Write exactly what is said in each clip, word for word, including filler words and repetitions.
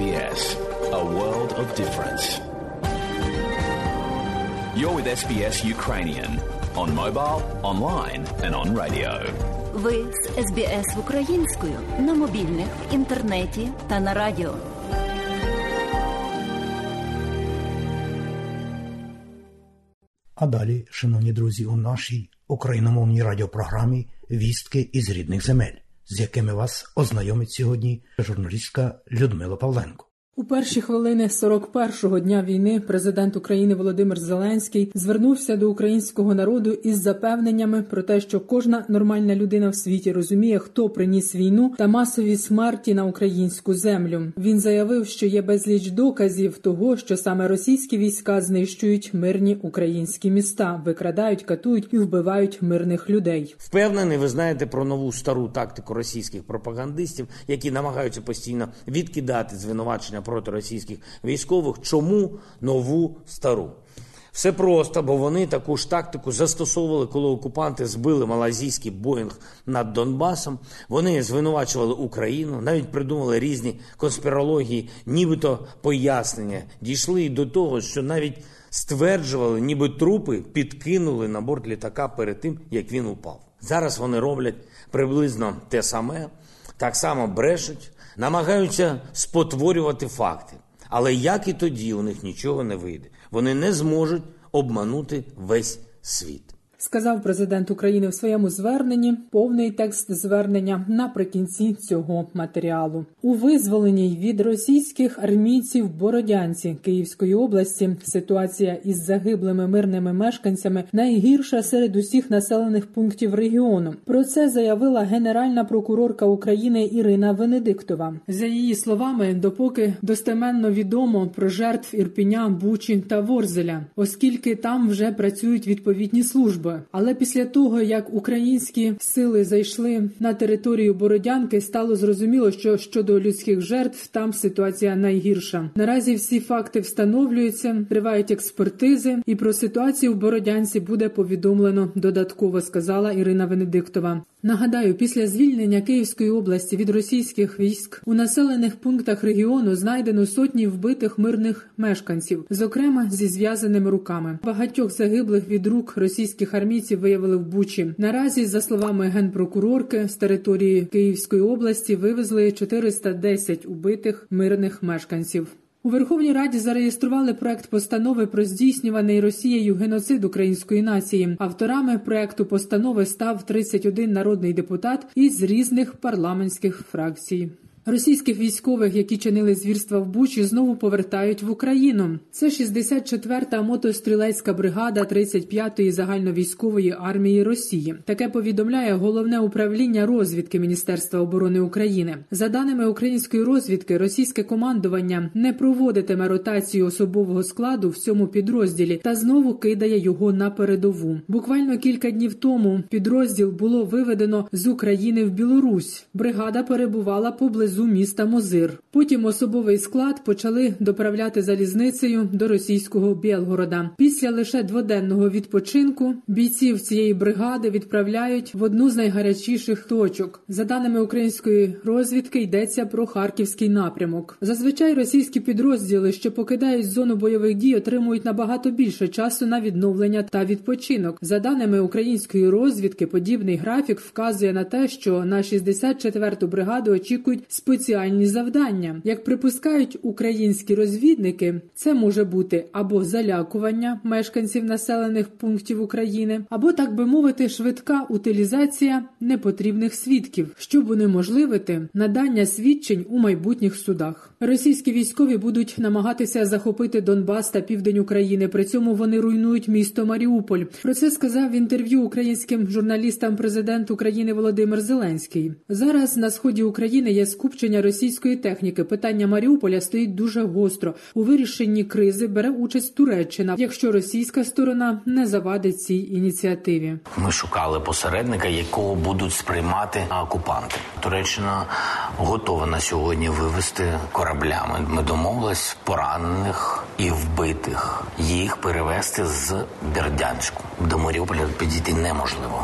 B S, a world of difference. You're with ес бі ес Ukrainian on mobile, online and on radio. Ви з ес бі ес українською на мобільних, в інтернеті та на радіо. А далі, шановні друзі, у нашій україномовній радіопрограмі «Вістки із рідних земель», з якими вас ознайомить сьогодні журналістка Людмила Павленко. У перші хвилини сорок першого дня війни президент України Володимир Зеленський звернувся до українського народу із запевненнями про те, що кожна нормальна людина в світі розуміє, хто приніс війну та масові смерті на українську землю. Він заявив, що є безліч доказів того, що саме російські війська знищують мирні українські міста, викрадають, катують і вбивають мирних людей. Впевнений, ви знаєте про нову стару тактику російських пропагандистів, які намагаються постійно відкидати звинувачення проти російських військових. Чому нову стару? Все просто, бо вони таку ж тактику застосовували, коли окупанти збили малайзійський Боїнг над Донбасом. Вони звинувачували Україну, навіть придумали різні конспірології, нібито пояснення. Дійшли і до того, що навіть стверджували, ніби трупи підкинули на борт літака перед тим, як він упав. Зараз вони роблять приблизно те саме, так само брешуть, намагаються спотворювати факти. Але як і тоді у них нічого не вийде. Вони не зможуть обманути весь світ. Сказав президент України в своєму зверненні. Повний текст звернення наприкінці цього матеріалу. У визволеній від російських армійців Бородянці Київської області ситуація із загиблими мирними мешканцями найгірша серед усіх населених пунктів регіону. Про це заявила Генеральна прокурорка України Ірина Венедиктова. За її словами, допоки достеменно відомо про жертв Ірпеня, Бучі та Ворзеля, оскільки там вже працюють відповідні служби. Але після того, як українські сили зайшли на територію Бородянки, стало зрозуміло, що щодо людських жертв там ситуація найгірша. Наразі всі факти встановлюються, тривають експертизи, і про ситуацію в Бородянці буде повідомлено додатково, сказала Ірина Венедиктова. Нагадаю, після звільнення Київської області від російських військ у населених пунктах регіону знайдено сотні вбитих мирних мешканців, зокрема зі зв'язаними руками. Багатьох загиблих від рук російських армійців виявили в Бучі. Наразі, за словами генпрокурорки, з території Київської області вивезли чотириста десять убитих мирних мешканців. У Верховній Раді зареєстрували проект постанови про здійснюваний Росією геноцид української нації. Авторами проекту постанови став тридцять один народний депутат із різних парламентських фракцій. Російських військових, які чинили звірства в Бучі, знову повертають в Україну. Це шістдесят четверта мотострілецька бригада тридцять п'ятої загальновійськової армії Росії. Таке повідомляє Головне управління розвідки Міністерства оборони України. За даними української розвідки, російське командування не проводитиме ротацію особового складу в цьому підрозділі та знову кидає його на передову. Буквально кілька днів тому підрозділ було виведено з України в Білорусь. Бригада перебувала поблизу міста Мозир. Потім особовий склад почали доправляти залізницею до російського Білгорода. Після лише дводенного відпочинку бійців цієї бригади відправляють в одну з найгарячіших точок. За даними української розвідки, йдеться про Харківський напрямок. Зазвичай російські підрозділи, що покидають зону бойових дій, отримують набагато більше часу на відновлення та відпочинок. За даними української розвідки, подібний графік вказує на те, що на шістдесят четверту бригаду очікують спеціальні завдання. Як припускають українські розвідники, це може бути або залякування мешканців населених пунктів України, або, так би мовити, швидка утилізація непотрібних свідків, щоб унеможливити надання свідчень у майбутніх судах. Російські військові будуть намагатися захопити Донбас та південь України, при цьому вони руйнують місто Маріуполь. Про це сказав в інтерв'ю українським журналістам президент України Володимир Зеленський. Зараз на сході України є скупчення російської техніки. Питання Маріуполя стоїть дуже гостро. У вирішенні кризи бере участь Туреччина, якщо російська сторона не завадить цій ініціативі. Ми шукали посередника, якого будуть сприймати окупанти. Туреччина готова на сьогодні вивезти кораблями. Ми домовились поранених і вбитих їх перевезти з Бердянську. До Маріуполя підійти неможливо.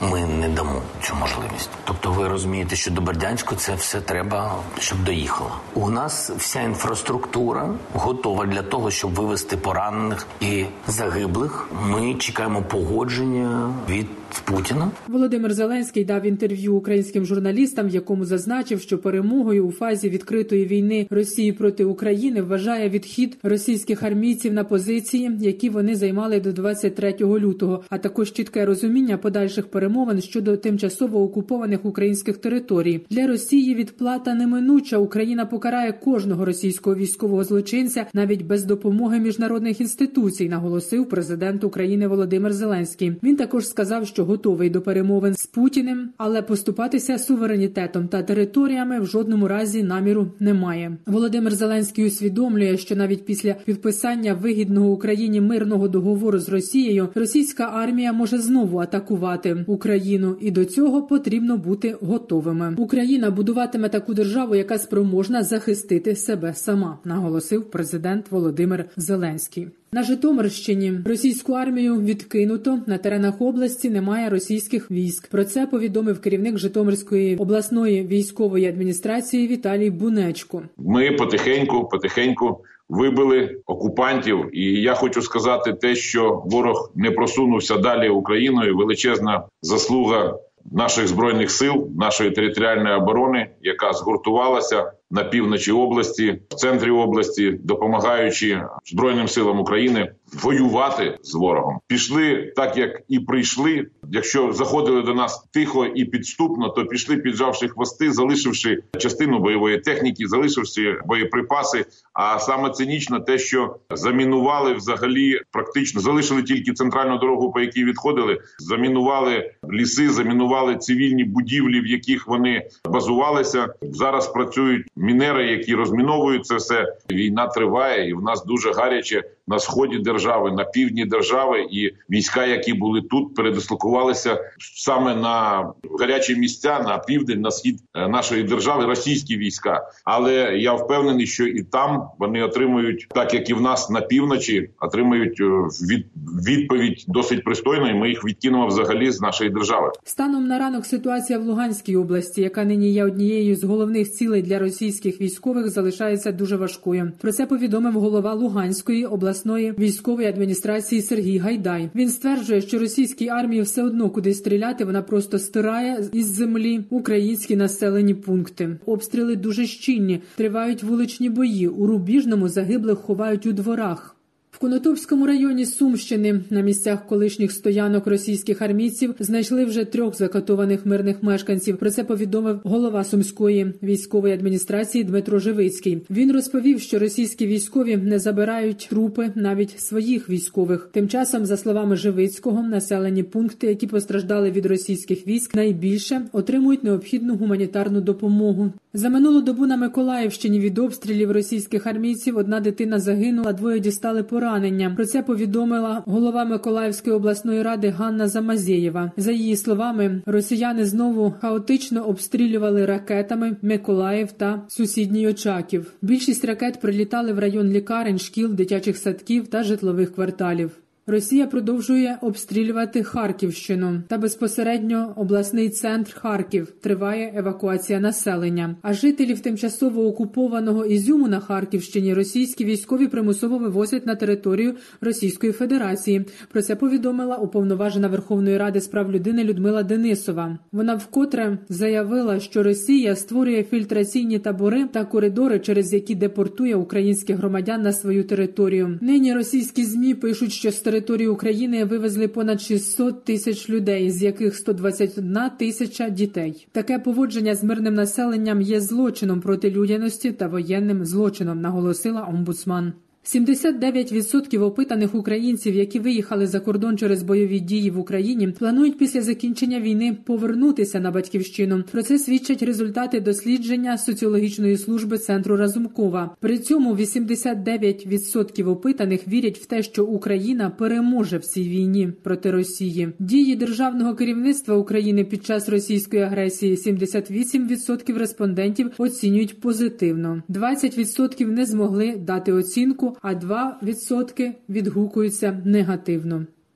ми не дамо цю можливість. Тобто ви розумієте, що до Бердянську це все треба, щоб доїхало. У нас вся інфраструктура готова для того, щоб вивезти поранених і загиблих. Ми чекаємо погодження від Путіна. Володимир Зеленський дав інтерв'ю українським журналістам, в якому зазначив, що перемогою у фазі відкритої війни Росії проти України вважає відхід російських армійців на позиції, які вони займали до двадцять третього лютого, а також чітке розуміння подальших перемовин щодо тимчасово окупованих українських територій. Для Росії відплата неминуча. Україна покарає кожного російського військового злочинця навіть без допомоги міжнародних інституцій, наголосив президент України Володимир Зеленський. Він також сказав, що готовий до перемовин з Путіним, але поступатися суверенітетом та територіями в жодному разі наміру немає. Володимир Зеленський усвідомлює, що навіть після підписання вигідного Україні мирного договору з Росією, російська армія може знову атакувати Україну, і до цього потрібно бути готовими. Україна будуватиме таку державу, яка спроможна захистити себе сама, наголосив президент Володимир Зеленський. На Житомирщині російську армію відкинуто, на теренах області немає російських військ. Про це повідомив керівник Житомирської обласної військової адміністрації Віталій Бунечко. Ми потихеньку, потихеньку вибили окупантів. І я хочу сказати те, що ворог не просунувся далі Україною. Величезна заслуга наших Збройних сил, нашої територіальної оборони, яка згуртувалася на півночі області, в центрі області, допомагаючи Збройним силам України воювати з ворогом. Пішли так, як і прийшли. Якщо заходили до нас тихо і підступно, то пішли, піджавши хвости, залишивши частину бойової техніки, залишивши боєприпаси. А саме цинічно те, що замінували взагалі, практично залишили тільки центральну дорогу, по якій відходили, замінували ліси, замінували цивільні будівлі, в яких вони базувалися. Зараз працюють мінери, які розміновують це все. Війна триває, і в нас дуже гаряче на сході держави, на півдні держави, і війська, які були тут, передислокувалися саме на гарячі місця, на південь, на схід нашої держави, російські війська. Але я впевнений, що і там вони отримують, так як і в нас на півночі, отримують від, відповідь досить пристойну, і ми їх відкинемо взагалі з нашої держави. Станом на ранок ситуація в Луганській області, яка нині є однією з головних цілей для російських військових, залишається дуже важкою. Про це повідомив голова Луганської обласної військової адміністрації Сергій Гайдай. Він стверджує, що російській армії все одно куди стріляти, вона просто стирає із землі українські населені пункти. Обстріли дуже щільні, тривають вуличні бої, у Рубіжному загиблих ховають у дворах. В Конотопському районі Сумщини на місцях колишніх стоянок російських армійців знайшли вже трьох закатованих мирних мешканців. Про це повідомив голова Сумської військової адміністрації Дмитро Живицький. Він розповів, що російські військові не забирають трупи навіть своїх військових. Тим часом, за словами Живицького, населені пункти, які постраждали від російських військ, найбільше отримують необхідну гуманітарну допомогу. За минулу добу на Миколаївщині від обстрілів російських армійців одна дитина загинула, двоє дістали поранення. Про це повідомила голова Миколаївської обласної ради Ганна Замазєєва. За її словами, росіяни знову хаотично обстрілювали ракетами Миколаїв та сусідній Очаків. Більшість ракет прилітали в район лікарень, шкіл, дитячих садків та житлових кварталів. Росія продовжує обстрілювати Харківщину та безпосередньо обласний центр Харків. Триває евакуація населення. А жителів тимчасово окупованого Ізюму на Харківщині російські військові примусово вивозять на територію Російської Федерації. Про це повідомила уповноважена Верховної Ради з прав людини Людмила Денисова. Вона вкотре заявила, що Росія створює фільтраційні табори та коридори, через які депортує українських громадян на свою територію. Нині російські ЗМІ пишуть, що з території України вивезли понад шістсот тисяч людей, з яких сто двадцять одна тисяча дітей. Таке поводження з мирним населенням є злочином проти людяності та воєнним злочином, наголосила омбудсман. сімдесят дев'ять відсотків опитаних українців, які виїхали за кордон через бойові дії в Україні, планують після закінчення війни повернутися на батьківщину. Про це свідчать результати дослідження соціологічної служби Центру Разумкова. При цьому вісімдесят дев'ять відсотків опитаних вірять в те, що Україна переможе в цій війні проти Росії. Дії державного керівництва України під час російської агресії сімдесят вісім відсотків респондентів оцінюють позитивно. двадцять відсотків не змогли дати оцінку, а два відсотки відгукуються негативно.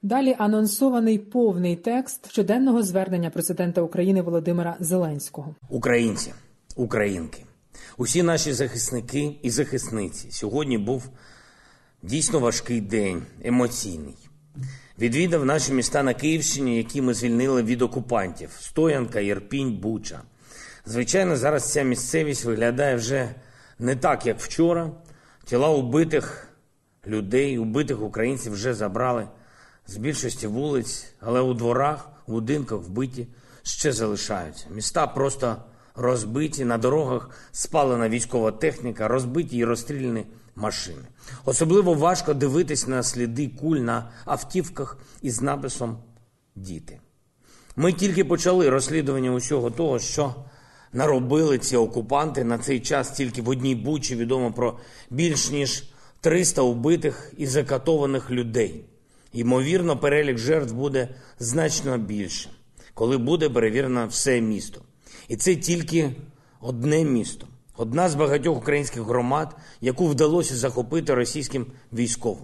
Далі анонсований повний текст щоденного звернення президента України Володимира Зеленського. Українці, українки, усі наші захисники і захисниці. Сьогодні був дійсно важкий день, емоційний. Відвідав наші міста на Київщині, які ми звільнили від окупантів. Стоянка, Ірпінь, Буча. Звичайно, зараз ця місцевість виглядає вже не так, як вчора. Тіла убитих людей, убитих українців вже забрали з більшості вулиць, але у дворах, у будинках вбиті ще залишаються. Міста просто розбиті, на дорогах спалена військова техніка, розбиті і розстріляні машини. Особливо важко дивитись на сліди куль на автівках із написом «Діти». Ми тільки почали розслідування усього того, що наробили ці окупанти. На цей час тільки в одній Бучі відомо про більш ніж триста убитих і закатованих людей. Ймовірно, перелік жертв буде значно більше, коли буде перевірено все місто. І це тільки одне місто. Одна з багатьох українських громад, яку вдалося захопити російським військовим.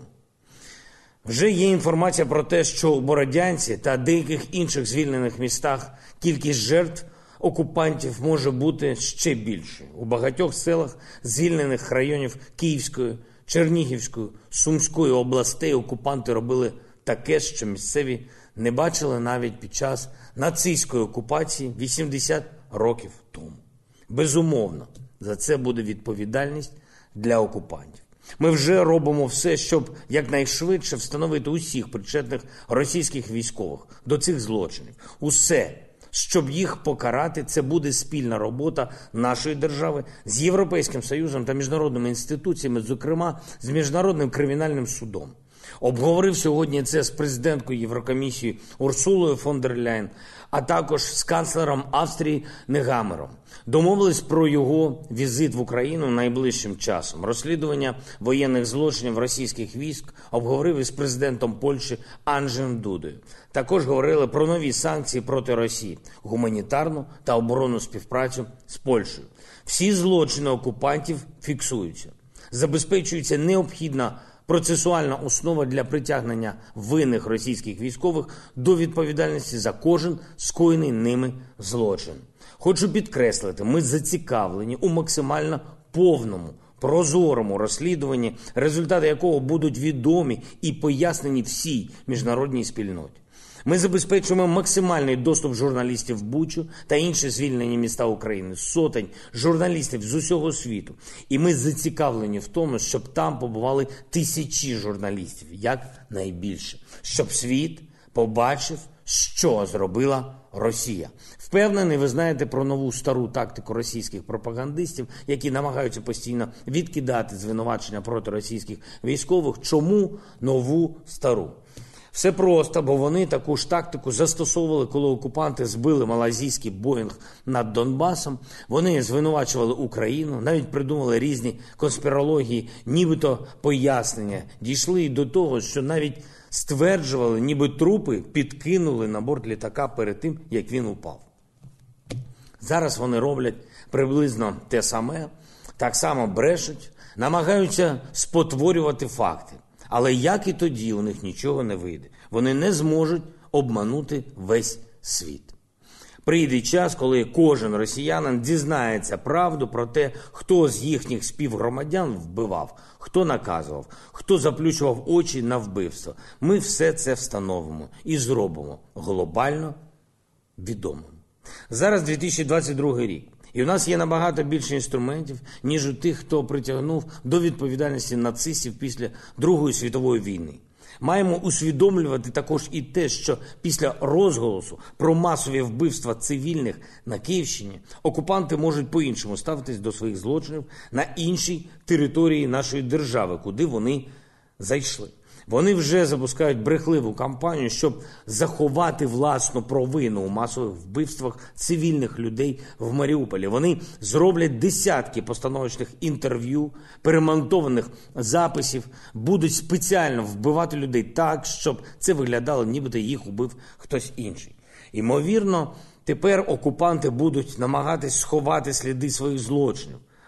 Вже є інформація про те, що у Бородянці та деяких інших звільнених містах кількість жертв окупантів може бути ще більшою. У багатьох селах звільнених районів Київської, Чернігівської, Сумської областей окупанти робили таке, що місцеві не бачили навіть під час нацистської окупації вісімдесят років тому. Безумовно, за це буде відповідальність для окупантів. Ми вже робимо все, щоб якнайшвидше встановити усіх причетних російських військових до цих злочинів. Усе, щоб їх покарати, це буде спільна робота нашої держави з Європейським Союзом та міжнародними інституціями, зокрема з Міжнародним кримінальним судом. Обговорив сьогодні це з президенткою Єврокомісії Урсулою фон дер Ляєн, а також з канцлером Австрії Негамером. Домовились про його візит в Україну найближчим часом. Розслідування воєнних злочинів російських військ обговорив із президентом Польщі Анджеєм Дудою. Також говорили про нові санкції проти Росії, гуманітарну та оборонну співпрацю з Польщею. Всі злочини окупантів фіксуються. Забезпечується необхідна процесуальна основа для притягнення винних російських військових до відповідальності за кожен скоєний ними злочин. Хочу підкреслити, ми зацікавлені у максимально повному, прозорому розслідуванні, результати якого будуть відомі і пояснені всій міжнародній спільноті. Ми забезпечуємо максимальний доступ журналістів в Бучу та інші звільнені міста України, сотень журналістів з усього світу. І ми зацікавлені в тому, щоб там побували тисячі журналістів, як найбільше. Щоб світ побачив, що зробила Росія. Впевнений, ви знаєте про нову стару тактику російських пропагандистів, які намагаються постійно відкидати звинувачення проти російських військових. Чому нову стару? Все просто, бо вони таку ж тактику застосовували, коли окупанти збили малайзійський Боїнг над Донбасом. Вони звинувачували Україну, навіть придумали різні конспірології, нібито пояснення. Дійшли і до того, що навіть стверджували, ніби трупи підкинули на борт літака перед тим, як він упав. Зараз вони роблять приблизно те саме, так само брешуть, намагаються спотворювати факти. Але як і тоді у них нічого не вийде. Вони не зможуть обманути весь світ. Прийде час, коли кожен росіянин дізнається правду про те, хто з їхніх співгромадян вбивав, хто наказував, хто заплющував очі на вбивство. Ми все це встановимо і зробимо глобально відомим. Зараз дві тисячі двадцять другий рік. І у нас є набагато більше інструментів, ніж у тих, хто притягнув до відповідальності нацистів після Другої світової війни. Маємо усвідомлювати також і те, що після розголосу про масові вбивства цивільних на Київщині окупанти можуть по-іншому ставитись до своїх злочинів на іншій території нашої держави, куди вони зайшли. Вони вже запускають брехливу кампанію, щоб заховати власну провину у масових вбивствах цивільних людей в Маріуполі. Вони зроблять десятки постановочних інтерв'ю, перемонтованих записів, будуть спеціально вбивати людей так, щоб це виглядало, нібито їх убив хтось інший. Імовірно, тепер окупанти будуть намагатись сховати сліди своїх злочинів.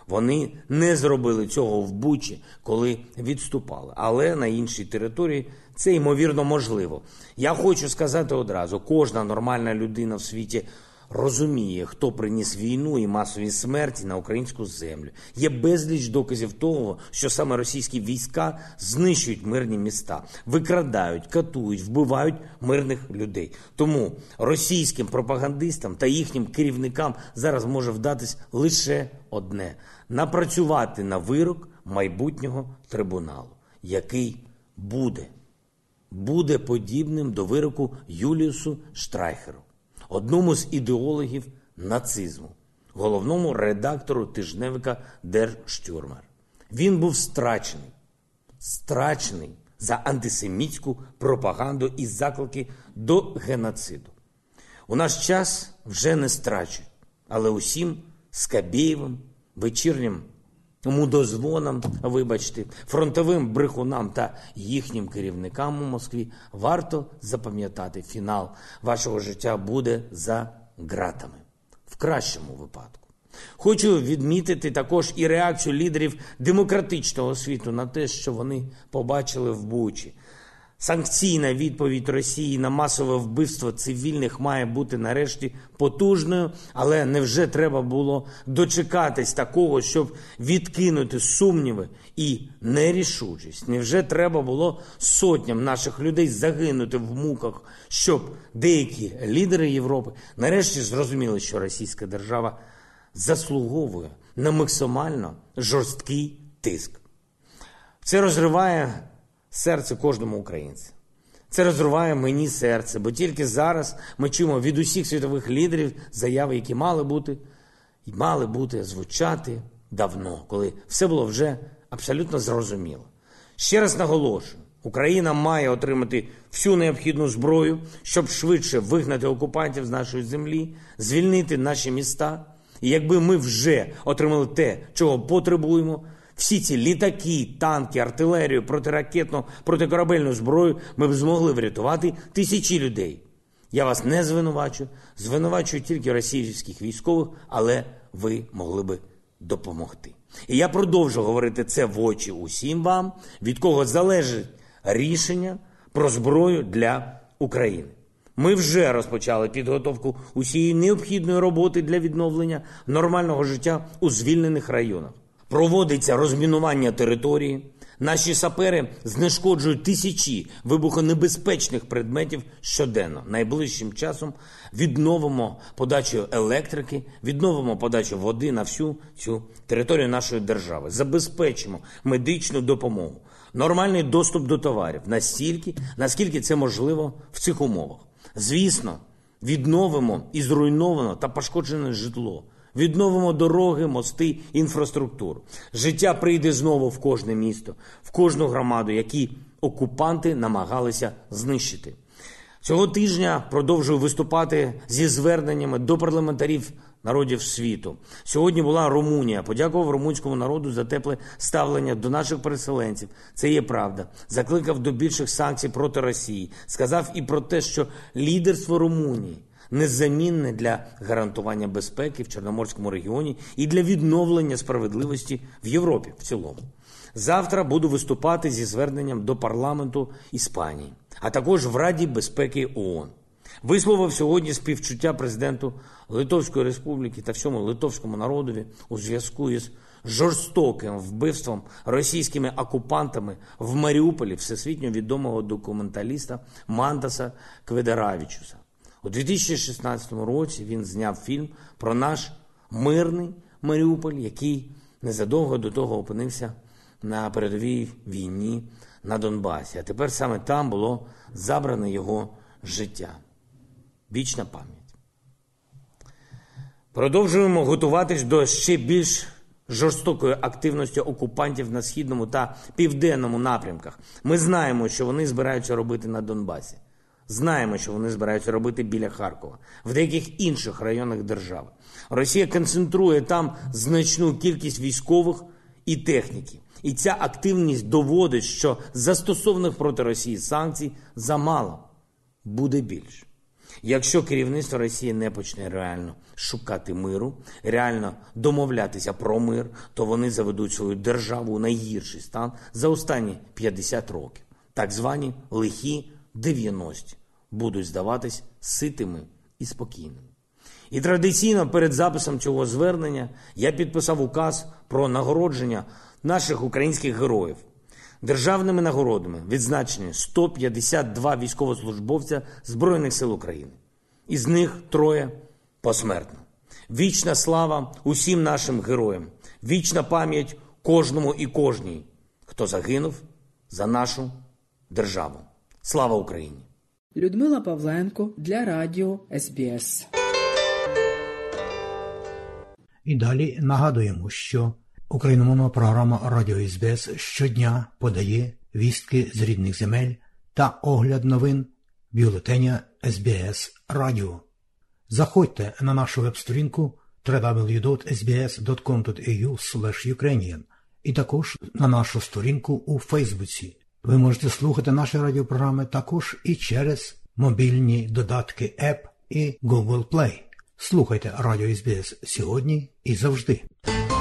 Вони не зробили цього в Бучі, коли відступали. Але на іншій території це, ймовірно, можливо. Я хочу сказати одразу, кожна нормальна людина в світі розуміє, хто приніс війну і масові смерті на українську землю. Є безліч доказів того, що саме російські війська знищують мирні міста, викрадають, катують, вбивають мирних людей. Тому російським пропагандистам та їхнім керівникам зараз може вдатись лише одне – напрацювати на вирок майбутнього трибуналу, який буде. Буде подібним до вироку Юліусу Штрайхеру, одному з ідеологів нацизму, головному редактору тижневика Der Stürmer. Він був страчений, страчений за антисемітську пропаганду і заклики до геноциду. У наш час вже не страчують, але усім Скабєєвим, вечірнім мудозвонам, вибачте, фронтовим брехунам та їхнім керівникам у Москві варто запам'ятати, фінал вашого життя буде за ґратами. В кращому випадку. Хочу відмітити також і реакцію лідерів демократичного світу на те, що вони побачили в Бучі. Санкційна відповідь Росії на масове вбивство цивільних має бути нарешті потужною, але невже треба було дочекатись такого, щоб відкинути сумніви і нерішучість? Невже треба було сотням наших людей загинути в муках, щоб деякі лідери Європи нарешті зрозуміли, що російська держава заслуговує на максимально жорсткий тиск? Це розриває серце кожному українцю. Це розриває мені серце, бо тільки зараз ми чуємо від усіх світових лідерів заяви, які мали бути, і мали бути звучати давно, коли все було вже абсолютно зрозуміло. Ще раз наголошую, Україна має отримати всю необхідну зброю, щоб швидше вигнати окупантів з нашої землі, звільнити наші міста. І якби ми вже отримали те, чого потребуємо, всі ці літаки, танки, артилерію, протиракетну, протикорабельну зброю, ми б змогли врятувати тисячі людей. Я вас не звинувачую, звинувачую тільки російських військових, але ви могли би допомогти. І я продовжу говорити це в очі усім вам, від кого залежить рішення про зброю для України. Ми вже розпочали підготовку усієї необхідної роботи для відновлення нормального життя у звільнених районах. Проводиться розмінування території. Наші сапери знешкоджують тисячі вибухонебезпечних предметів щоденно. Найближчим часом відновимо подачу електрики, відновимо подачу води на всю цю територію нашої держави. Забезпечимо медичну допомогу, нормальний доступ до товарів, настільки, наскільки це можливо в цих умовах. Звісно, відновимо і зруйноване та пошкоджене житло. Відновимо дороги, мости, інфраструктуру. Життя прийде знову в кожне місто, в кожну громаду, які окупанти намагалися знищити. Цього тижня продовжую виступати зі зверненнями до парламентарів народів світу. Сьогодні була Румунія. Подякував румунському народу за тепле ставлення до наших переселенців. Це є правда. Закликав до більших санкцій проти Росії. Сказав і про те, що лідерство Румунії незамінне для гарантування безпеки в Чорноморському регіоні і для відновлення справедливості в Європі в цілому. Завтра буду виступати зі зверненням до парламенту Іспанії, а також в Раді безпеки ООН. Висловив сьогодні співчуття президенту Литовської Республіки та всьому литовському народові у зв'язку із жорстоким вбивством російськими окупантами в Маріуполі всесвітньо відомого документаліста Мантаса Кведаравічуса. У дві тисячі шістнадцятому році він зняв фільм про наш мирний Маріуполь, який незадовго до того опинився на передовій війні на Донбасі. А тепер саме там було забране його життя. Вічна пам'ять. Продовжуємо готуватись до ще більш жорстокої активності окупантів на східному та південному напрямках. Ми знаємо, що вони збираються робити на Донбасі. Знаємо, що вони збираються робити біля Харкова, в деяких інших районах держави. Росія концентрує там значну кількість військових і техніки. І ця активність доводить, що застосованих проти Росії санкцій замало. Буде більше. Якщо керівництво Росії не почне реально шукати миру, реально домовлятися про мир, то вони заведуть свою державу у найгірший стан за останні п'ятдесят років. Так звані лихі дев'яності будуть здаватись ситими і спокійними. І традиційно перед записом цього звернення я підписав указ про нагородження наших українських героїв. Державними нагородами відзначені сто п'ятдесят два військовослужбовця Збройних сил України. Із них троє посмертно. Вічна слава усім нашим героям. Вічна пам'ять кожному і кожній, хто загинув за нашу державу. Слава Україні! Людмила Павленко для радіо ес бі ес. І далі нагадуємо, що україномовна програма Радіо ес бі ес щодня подає вістки з рідних земель та огляд новин бюлетеня ес бі ес Радіо. Заходьте на нашу веб-сторінку дабл ю дабл ю дабл ю крапка ес бі ес крапка ком крапка ей ю слеш юкрейніан і також на нашу сторінку у Фейсбуці. Ви можете слухати наші радіопрограми також і через мобільні додатки App і Google Play. Слухайте Радіо ес бі ес сьогодні і завжди.